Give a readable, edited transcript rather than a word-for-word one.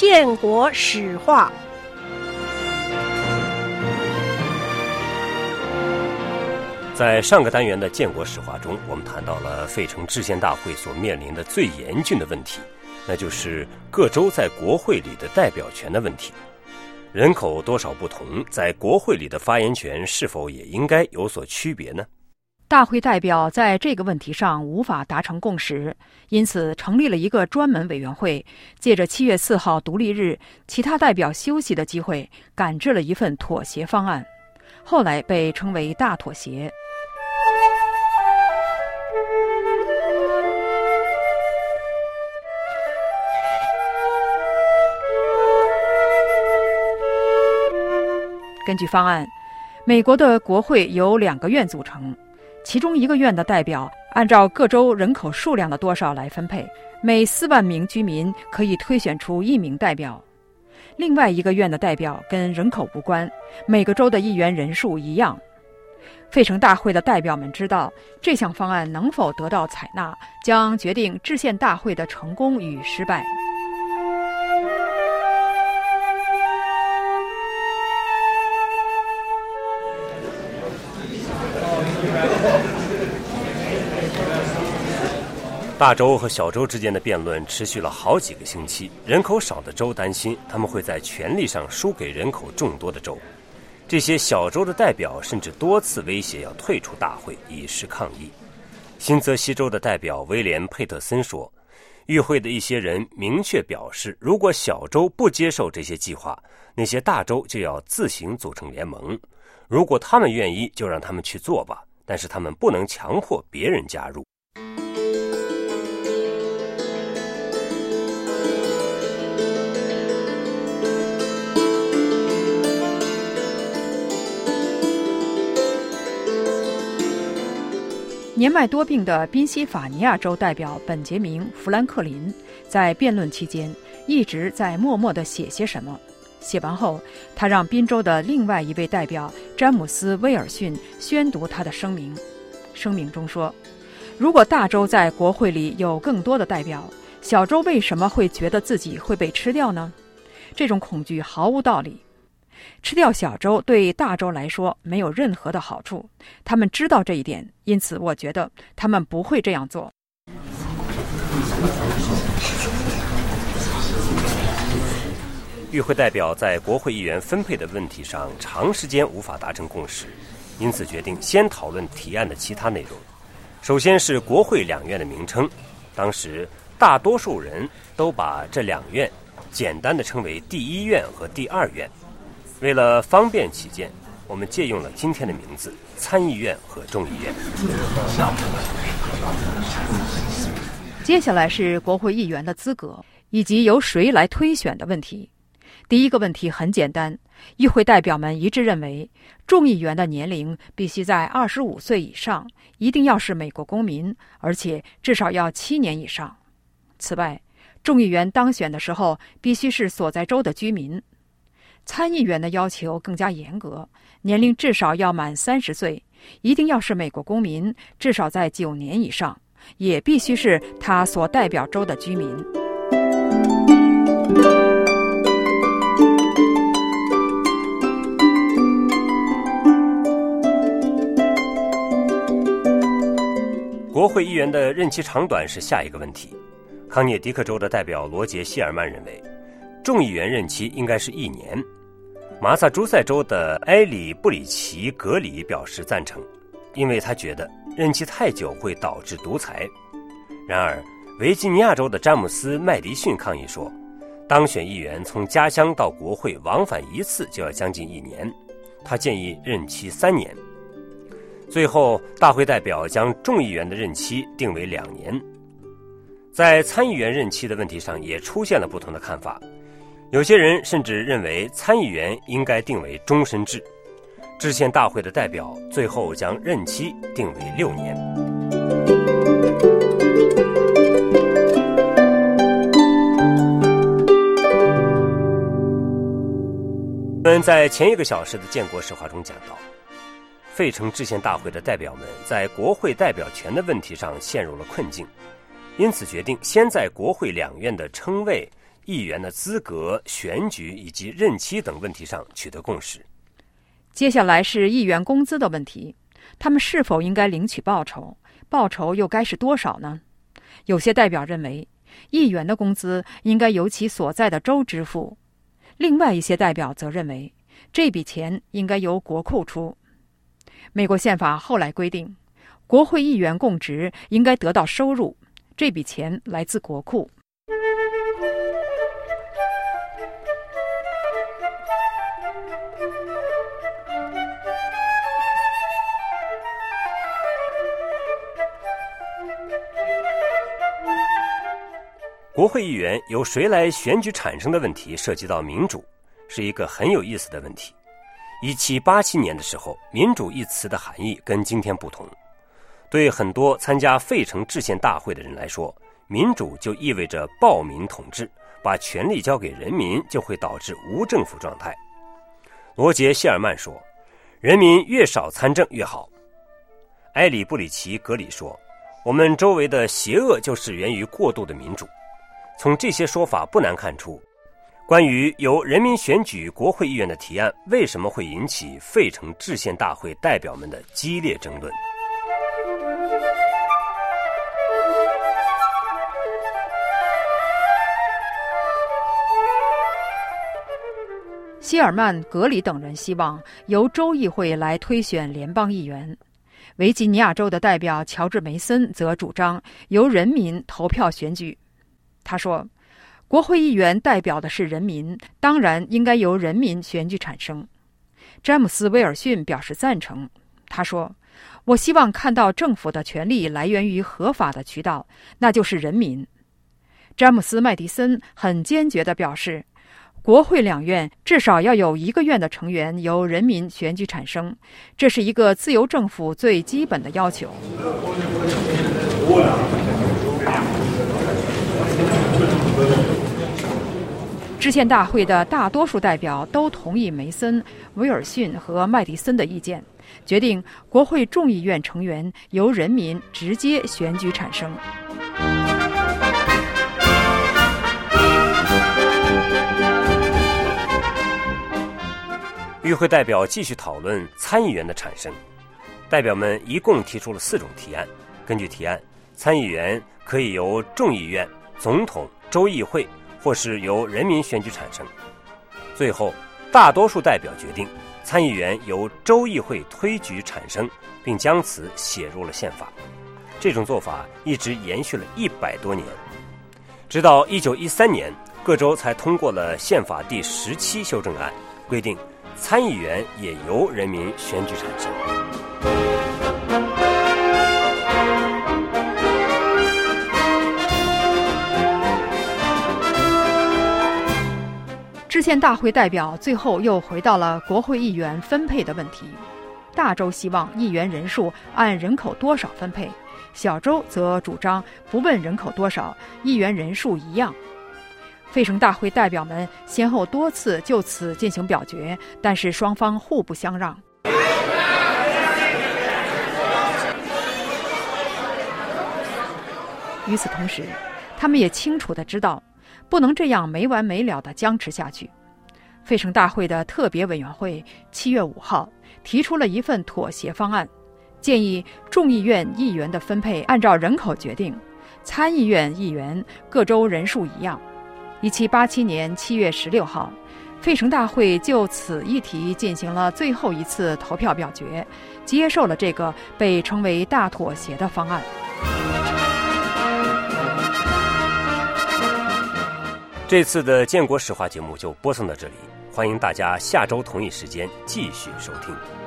建国史话。 在上个单元的建国史话中，我们谈到了费城制宪大会所面临的最严峻的问题，那就是各州在国会里的代表权的问题。人口多少不同，在国会里的发言权是否也应该有所区别呢？ 大会代表在这个问题上无法达成共识，因此成立了一个专门委员会，借着7月4号独立日其他代表休息的机会，赶制了一份妥协方案，后来被称为大妥协。根据方案，美国的国会由2个院组成，其中一个院的代表按照各州人口数量的多少来分配，每4万名居民可以推选出1名代表。另外一个院的代表跟人口无关，每个州的议员人数一样。费城大会的代表们知道这项方案能否得到采纳，将决定制宪大会的成功与失败。 大州和小州之间的辩论持续了好几个星期，人口少的州担心他们会在权力上输给人口众多的州。这些小州的代表甚至多次威胁要退出大会，以示抗议。新泽西州的代表威廉·佩特森说，与会的一些人明确表示，如果小州不接受这些计划，那些大州就要自行组成联盟。如果他们愿意，就让他们去做吧，但是他们不能强迫别人加入。 年迈多病的宾夕法尼亚州代表本杰明·弗兰克林在辩论期间一直在默默地写些什么。写完后，他让宾州的另外一位代表詹姆斯·威尔逊宣读他的声明。声明中说，如果大州在国会里有更多的代表，小州为什么会觉得自己会被吃掉呢？这种恐惧毫无道理。吃掉小州对大州来说没有任何的好处，他们知道这一点，因此我觉得他们不会这样做。 与会代表在国会议员分配的问题上长时间无法达成共识，因此决定先讨论提案的其他内容。首先是国会2院的名称，当时大多数人都把这2院简单的称为第1院和第2院。为了方便起见，我们借用了今天的名字：参议院和众议院。 接下来是国会议员的资格以及由谁来推选的问题。第一个问题很简单，议会代表们一致认为，众议员的年龄必须在25岁以上，一定要是美国公民，而且至少要7年以上。此外，众议员当选的时候必须是所在州的居民。参议员的要求更加严格，年龄至少要满30岁，一定要是美国公民，至少在9年以上，也必须是他所代表州的居民。 国会议员的任期长短是下一个问题。康涅狄克州的代表罗杰·希尔曼认为，众议员任期应该是1年。马萨诸塞州的埃里·布里奇·格里表示赞成，因为他觉得任期太久会导致独裁。然而，维吉尼亚州的詹姆斯·麦迪逊抗议说，当选议员从家乡到国会往返1次就要将近1年，他建议任期3年。最后，大会代表将众议员的任期定为2年。在参议员任期的问题上也出现了不同的看法，有些人甚至认为参议员应该定为终身制。制宪大会的代表最后将任期定为6年。我们在前1个小时的建国史话中讲到，费城制宪大会的代表们在国会代表权的问题上陷入了困境，因此决定先在国会2院的称谓议员的资格、选举以及任期等问题上取得共识。 接下来是议员工资的问题，他们是否应该领取报酬？报酬又该是多少呢？有些代表认为，议员的工资应该由其所在的州支付。另外一些代表则认为，这笔钱应该由国库出。美国宪法后来规定，国会议员供职应该得到收入，这笔钱来自国库。 国会议员由谁来选举产生的问题涉及到民主，是一个很有意思的问题。1787年的时候，民主一词的含义跟今天不同。对很多参加费城制宪大会的人来说，民主就意味着暴民统治，把权力交给人民就会导致无政府状态。罗杰·谢尔曼说，人民越少参政越好。埃里·布里奇·格里说，我们周围的邪恶就是源于过度的民主。从这些说法不难看出，关于由人民选举国会议员的提案为什么会引起费城制宪大会代表们的激烈争论。 希尔曼、格里等人希望由州议会来推选联邦议员。维吉尼亚州的代表乔治·梅森则主张由人民投票选举。他说，国会议员代表的是人民，当然应该由人民选举产生。詹姆斯·威尔逊表示赞成。他说，我希望看到政府的权力来源于合法的渠道，那就是人民。詹姆斯·麦迪森很坚决地表示，国会两院至少要有一个院的成员由人民选举产生，这是一个自由政府最基本的要求。制宪大会的大多数代表都同意梅森、威尔逊和麦迪森的意见，决定国会众议院成员由人民直接选举产生。 与会代表继续讨论参议员的产生，代表们一共提出了4种提案。根据提案，参议员可以由众议院、总统、州议会或是由人民选举产生。最后，大多数代表决定参议员由州议会推举产生，并将此写入了宪法。这种做法一直延续了100多年，直到1913年，各州才通过了宪法第17修正案，规定参议员也由人民选举产生。 制宪大会代表最后又回到了国会议员分配的问题。大州希望议员人数按人口多少分配，小州则主张不问人口多少，议员人数一样。费城大会代表们先后多次就此进行表决，但是双方互不相让。与此同时，他们也清楚地知道，不能这样没完没了地僵持下去。费城大会的特别委员会7月5号提出了一份妥协方案，建议众议院议员的分配按照人口决定，参议院议员各州人数一样。1787年7月16号，费城大会就此议题进行了最后一次投票表决，接受了这个被称为大妥协的方案。 这次的建国史话节目就播送到这里，欢迎大家下周同一时间继续收听。